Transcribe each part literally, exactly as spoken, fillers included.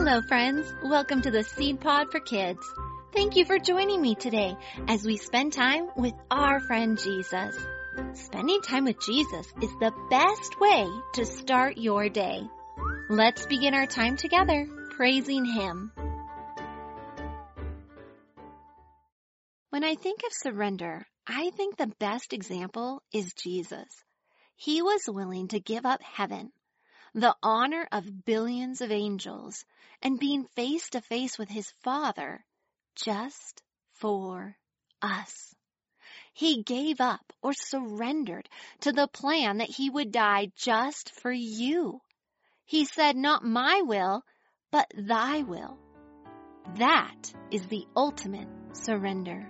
Hello, friends. Welcome to the Seed Pod for Kids. Thank you for joining me today as we spend time with our friend Jesus. Spending time with Jesus is the best way to start your day. Let's begin our time together praising Him. When I think of surrender, I think the best example is Jesus. He was willing to give up heaven, the honor of billions of angels, and being face to face with His Father just for us. He gave up or surrendered to the plan that He would die just for you. He said, "Not my will, but thy will." That is the ultimate surrender.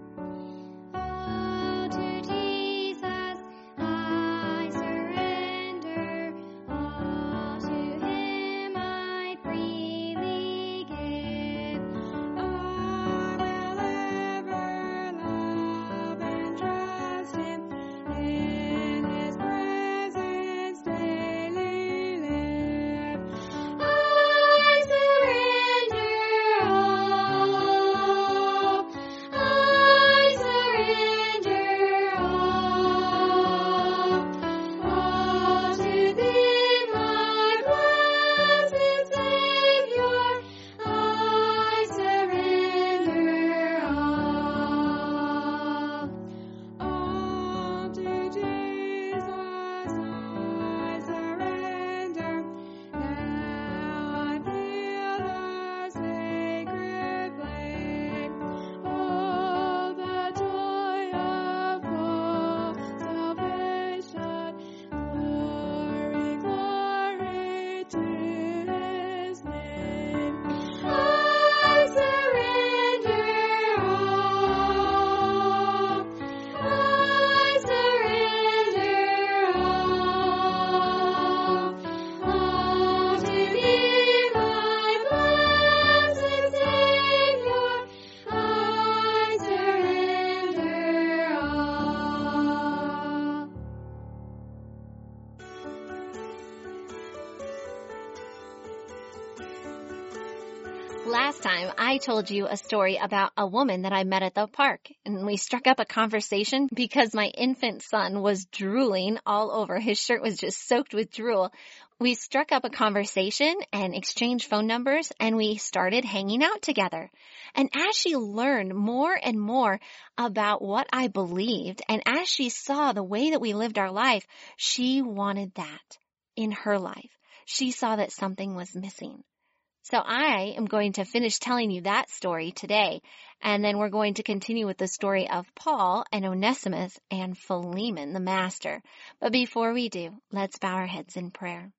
Last time, I told you a story about a woman that I met at the park, and we struck up a conversation because my infant son was drooling all over. His shirt was just soaked with drool. We struck up a conversation and exchanged phone numbers, and we started hanging out together. And as she learned more and more about what I believed, and as she saw the way that we lived our life, she wanted that in her life. She saw that something was missing. So I am going to finish telling you that story today, and then we're going to continue with the story of Paul and Onesimus and Philemon, the master. But before we do, let's bow our heads in prayer.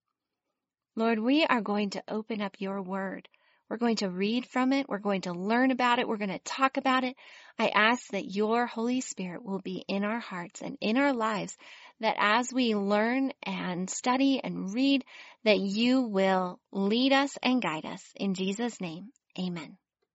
Lord, we are going to open up your word. We're going to read from it. We're going to learn about it. We're going to talk about it. I ask that your Holy Spirit will be in our hearts and in our lives, that as we learn and study and read, that you will lead us and guide us. In Jesus' name, amen.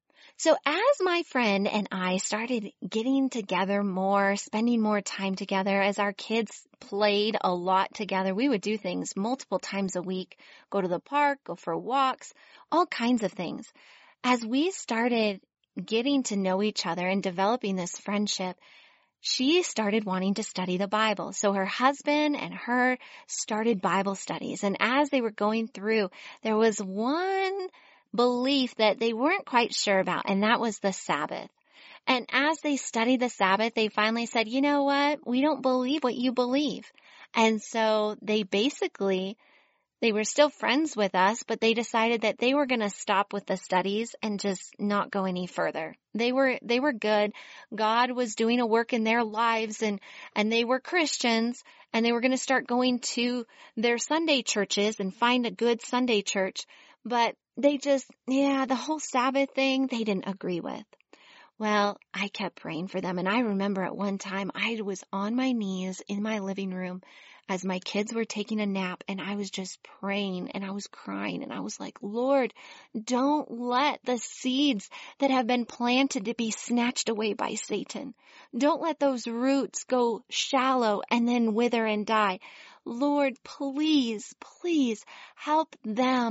So as my friend and I started getting together more, spending more time together, as our kids played a lot together, we would do things multiple times a week, go to the park, go for walks, all kinds of things. As we started getting to know each other and developing this friendship, she started wanting to study the Bible. So her husband and her started Bible studies. And as they were going through, there was one belief that they weren't quite sure about, and that was the Sabbath. And as they studied the Sabbath, they finally said, you know what? We don't believe what you believe. And so they basically, they were still friends with us, but they decided that they were going to stop with the studies and just not go any further. They were, they were good. God was doing a work in their lives, and, and they were Christians, and they were going to start going to their Sunday churches and find a good Sunday church. But they just, yeah, the whole Sabbath thing, they didn't agree with. Well, I kept praying for them. And I remember at one time I was on my knees in my living room as my kids were taking a nap, and I was just praying and I was crying, and I was like, Lord, don't let the seeds that have been planted to be snatched away by Satan. Don't let those roots go shallow and then wither and die. Lord, please, please help them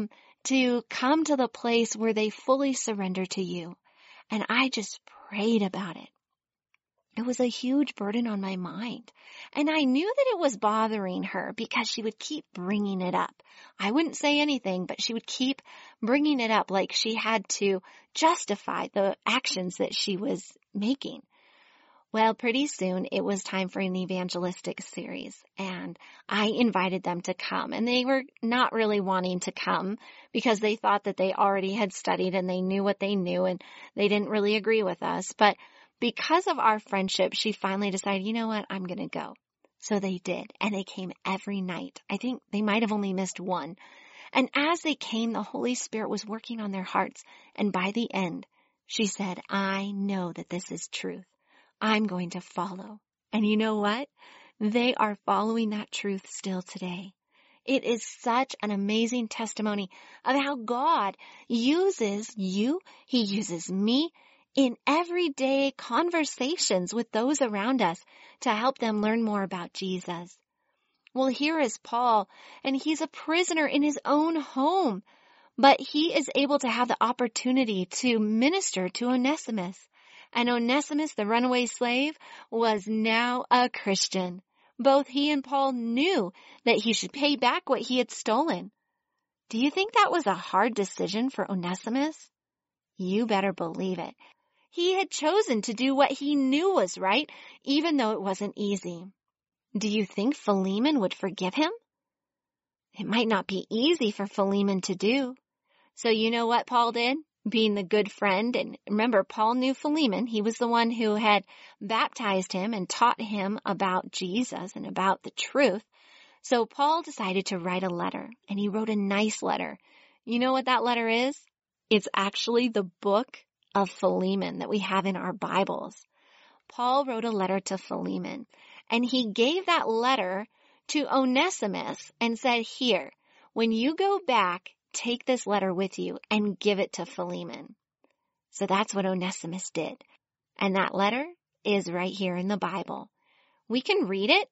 to come to the place where they fully surrender to you. And I just prayed about it. It was a huge burden on my mind. And I knew that it was bothering her because she would keep bringing it up. I wouldn't say anything, but she would keep bringing it up like she had to justify the actions that she was making. Well, pretty soon it was time for an evangelistic series, and I invited them to come. And they were not really wanting to come because they thought that they already had studied and they knew what they knew, and they didn't really agree with us. But because of our friendship, she finally decided, you know what, I'm going to go. So they did, and they came every night. I think they might have only missed one. And as they came, the Holy Spirit was working on their hearts. And by the end, she said, I know that this is truth. I'm going to follow. And you know what? They are following that truth still today. It is such an amazing testimony of how God uses you. He uses me in everyday conversations with those around us to help them learn more about Jesus. Well, here is Paul, and he's a prisoner in his own home, but he is able to have the opportunity to minister to Onesimus. And Onesimus, the runaway slave, was now a Christian. Both he and Paul knew that he should pay back what he had stolen. Do you think that was a hard decision for Onesimus? You better believe it. He had chosen to do what he knew was right, even though it wasn't easy. Do you think Philemon would forgive him? It might not be easy for Philemon to do. So you know what Paul did? Being the good friend, and remember, Paul knew Philemon. He was the one who had baptized him and taught him about Jesus and about the truth. So Paul decided to write a letter, and he wrote a nice letter. You know what that letter is? It's actually the book of Philemon that we have in our Bibles. Paul wrote a letter to Philemon, and he gave that letter to Onesimus and said, here, when you go back, take this letter with you and give it to Philemon. So that's what Onesimus did. And that letter is right here in the Bible. We can read it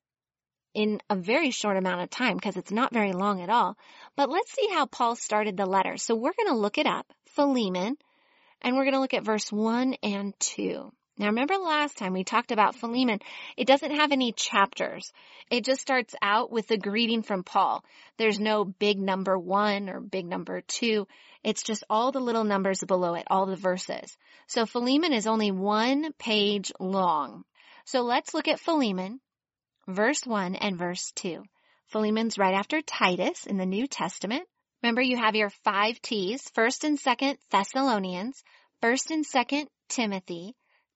in a very short amount of time because it's not very long at all. But let's see how Paul started the letter. So we're going to look it up, Philemon, and we're going to look at verse one and two. Now, remember last time we talked about Philemon, it doesn't have any chapters. It just starts out with the greeting from Paul. There's no big number one or big number two. It's just all the little numbers below it, all the verses. So Philemon is only one page long. So let's look at Philemon, verse one and verse two. Philemon's right after Titus in the New Testament. Remember, you have your five T's, first and second Thessalonians, first and second Timothy,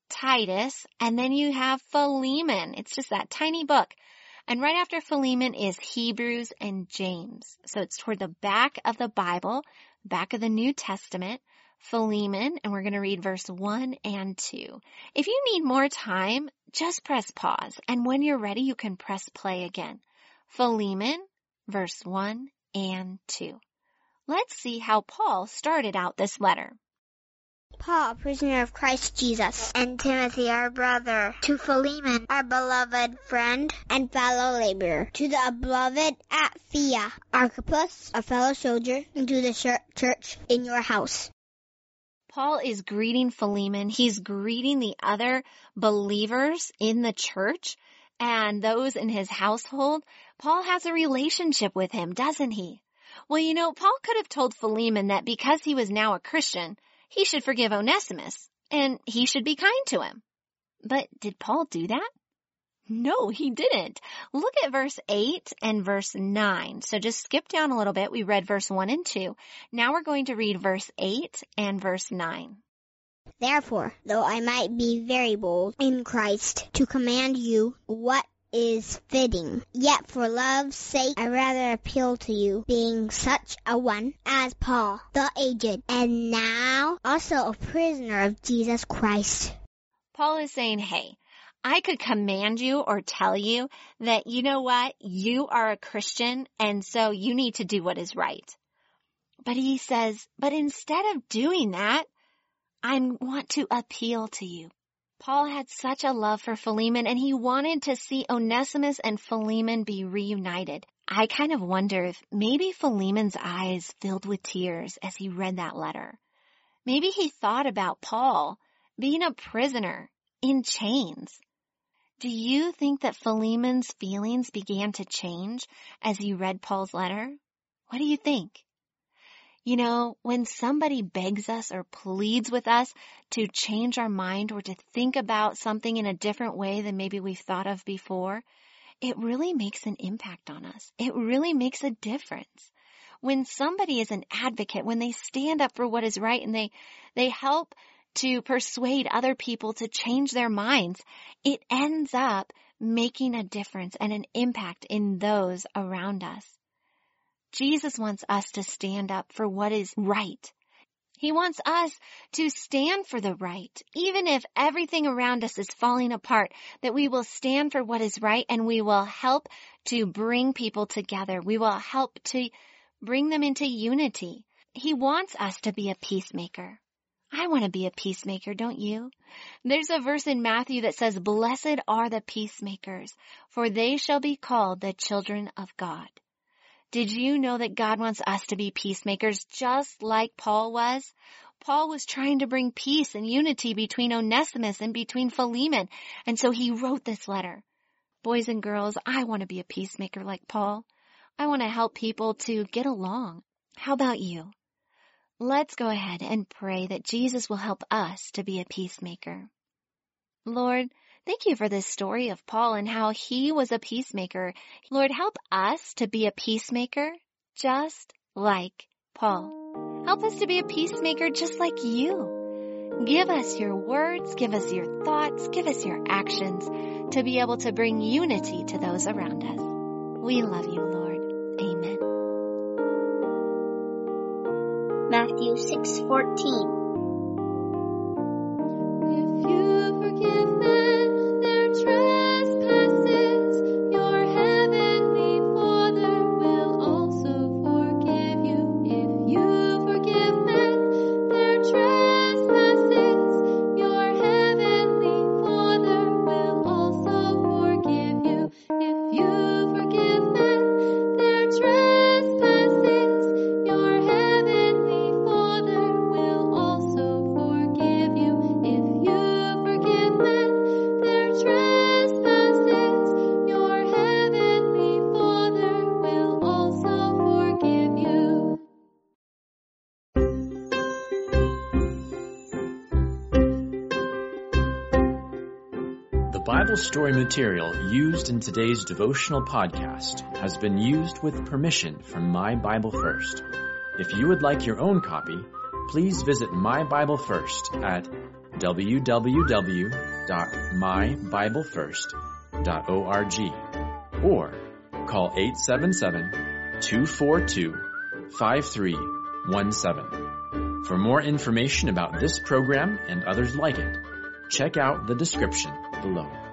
Titus, and then you have Philemon. It's just that tiny book. And right after Philemon is Hebrews and James. So it's toward the back of the Bible, back of the New Testament, Philemon, and we're going to read verse one and two. If you need more time, just press pause. And when you're ready, you can press play again. Philemon, verse one and two. Let's see how Paul started out this letter. Paul, a prisoner of Christ Jesus, and Timothy, our brother, to Philemon, our beloved friend and fellow laborer, to the beloved at Phia, Archippus, a fellow soldier, and to the church in your house. Paul is greeting Philemon. He's greeting the other believers in the church and those in his household. Paul has a relationship with him, doesn't he? Well, you know, Paul could have told Philemon that because he was now a Christian, he should forgive Onesimus, and he should be kind to him. But did Paul do that? No, he didn't. Look at verse eight and verse nine. So just skip down a little bit. We read verse one and two. Now we're going to read verse eight and verse nine. Therefore, though I might be very bold in Christ to command you what is fitting, yet for love's sake I rather appeal to you, being such a one as Paul, the aged, and now also a prisoner of Jesus Christ. Paul is saying, hey, I could command you or tell you that, you know what, you are a Christian, and so you need to do what is right. But he says, but instead of doing that, I want to appeal to you. Paul had such a love for Philemon, and he wanted to see Onesimus and Philemon be reunited. I kind of wonder if maybe Philemon's eyes filled with tears as he read that letter. Maybe he thought about Paul being a prisoner in chains. Do you think that Philemon's feelings began to change as he read Paul's letter? What do you think? You know, when somebody begs us or pleads with us to change our mind or to think about something in a different way than maybe we've thought of before, it really makes an impact on us. It really makes a difference. When somebody is an advocate, when they stand up for what is right and they, they help to persuade other people to change their minds, it ends up making a difference and an impact in those around us. Jesus wants us to stand up for what is right. He wants us to stand for the right, even if everything around us is falling apart, that we will stand for what is right and we will help to bring people together. We will help to bring them into unity. He wants us to be a peacemaker. I want to be a peacemaker, don't you? There's a verse in Matthew that says, "Blessed are the peacemakers, for they shall be called the children of God." Did you know that God wants us to be peacemakers just like Paul was? Paul was trying to bring peace and unity between Onesimus and between Philemon, and so he wrote this letter. Boys and girls, I want to be a peacemaker like Paul. I want to help people to get along. How about you? Let's go ahead and pray that Jesus will help us to be a peacemaker. Lord, thank you for this story of Paul and how he was a peacemaker. Lord, help us to be a peacemaker just like Paul. Help us to be a peacemaker just like you. Give us your words, give us your thoughts, give us your actions to be able to bring unity to those around us. We love you, Lord. Amen. Matthew six fourteen. If you forgive men their trespasses, your heavenly Father will also forgive you. If you forgive men their trespasses, your heavenly Father will also forgive you. If you forgive men their trespasses, your heavenly Father will also forgive you. If you forgive men their trespasses, your heavenly Father will also forgive you. The Bible story material used in today's devotional podcast has been used with permission from My Bible First. If you would like your own copy, please visit My Bible First at w w w dot my bible first dot org or call eight seven seven, two four two, five three one seven. For more information about this program and others like it, check out the description below.